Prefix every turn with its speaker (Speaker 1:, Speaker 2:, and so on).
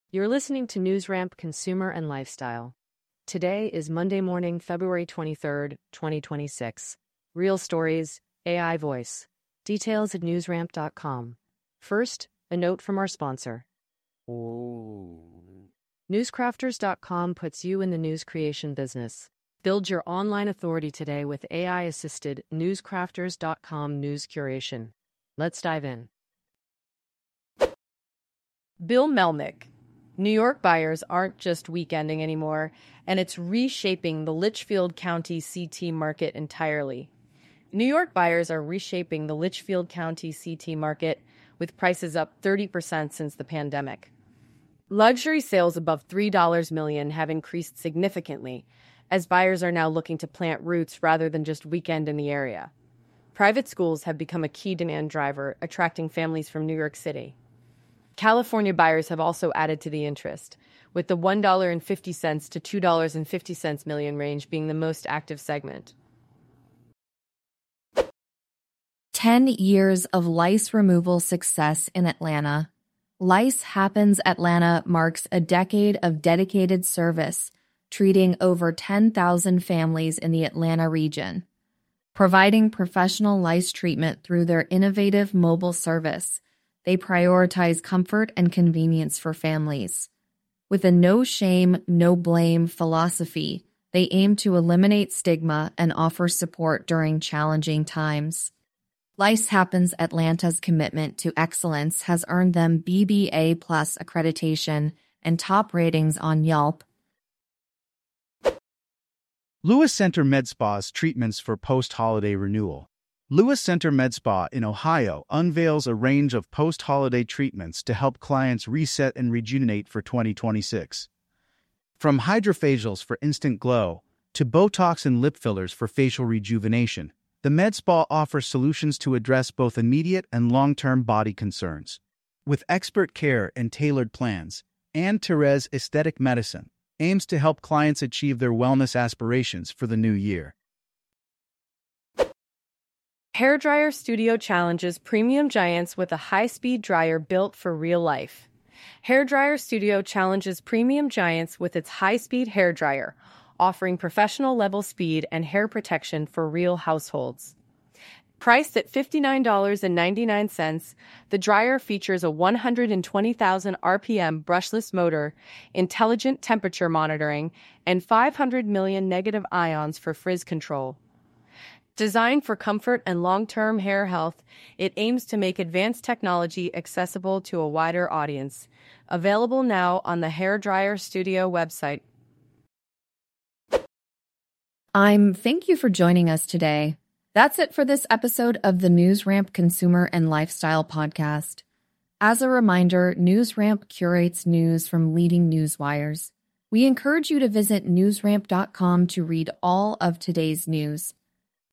Speaker 1: You're listening to NewsRamp Consumer and Lifestyle. Today is Monday morning, February 23rd, 2026. Real stories, AI voice. Details at newsramp.com. First, a note from our sponsor. Newscrafters.com puts you in the news creation business. Build your online authority today with AI-assisted Newscrafters.com news curation. Let's dive in.
Speaker 2: Bill Melnick. New York buyers aren't just weekending anymore, and it's reshaping the Litchfield County CT market entirely. New York buyers are reshaping the Litchfield County CT market with prices up 30% since the pandemic. Luxury sales above $3 million have increased significantly, as buyers are now looking to plant roots rather than just weekend in the area. Private schools have become a key demand driver, attracting families from New York City. California buyers have also added to the interest, with the $1.50 to $2.50 million range being the most active segment.
Speaker 3: 10 years of lice removal success in Atlanta. Lice Happens Atlanta marks a decade of dedicated service, treating over 10,000 families in the Atlanta region. Providing professional lice treatment through their innovative mobile service, they prioritize comfort and convenience for families. With a no-shame, no-blame philosophy, they aim to eliminate stigma and offer support during challenging times. Lice Happens Atlanta's commitment to excellence has earned them BBA Plus accreditation and top ratings on Yelp.
Speaker 4: Lewis Center Med Spa's treatments for post-holiday renewal. Lewis Center Med Spa in Ohio unveils a range of post-holiday treatments to help clients reset and rejuvenate for 2026. From hydrofacials for instant glow to Botox and lip fillers for facial rejuvenation, the Med Spa offers solutions to address both immediate and long-term body concerns. With expert care and tailored plans, Anne Therese Aesthetic Medicine aims to help clients achieve their wellness aspirations for the new year.
Speaker 2: Hairdryer Studio challenges premium giants with a high-speed dryer built for real life. Hairdryer Studio challenges premium giants with its high-speed hairdryer, offering professional-level speed and hair protection for real households. Priced at $59.99, the dryer features a 120,000 RPM brushless motor, intelligent temperature monitoring, and 500 million negative ions for frizz control. Designed for comfort and long-term hair health, it aims to make advanced technology accessible to a wider audience. Available now on the Hairdryer Studio website.
Speaker 3: Thank you for joining us today. That's it for this episode of the NewsRamp Consumer and Lifestyle Podcast. As a reminder, NewsRamp curates news from leading news wires. We encourage you to visit newsramp.com to read all of today's news.